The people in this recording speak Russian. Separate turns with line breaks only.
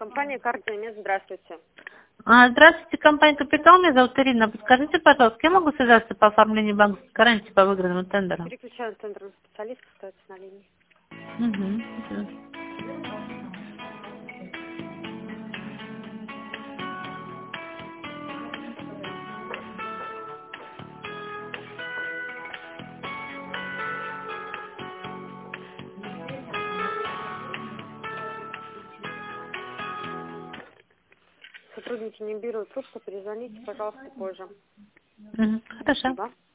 Компания «Кардиомед», здравствуйте.
Здравствуйте, компания «Капитал». Меня зовут Ирина. Подскажите, пожалуйста, с кем могу связаться по оформлению банковской гарантии по выигранному тендеру?
Переключаю тендерный специалист, остается на линии.
Угу.
Сотрудники не берут трубку, перезвоните, пожалуйста, позже.
Хорошо.
Спасибо.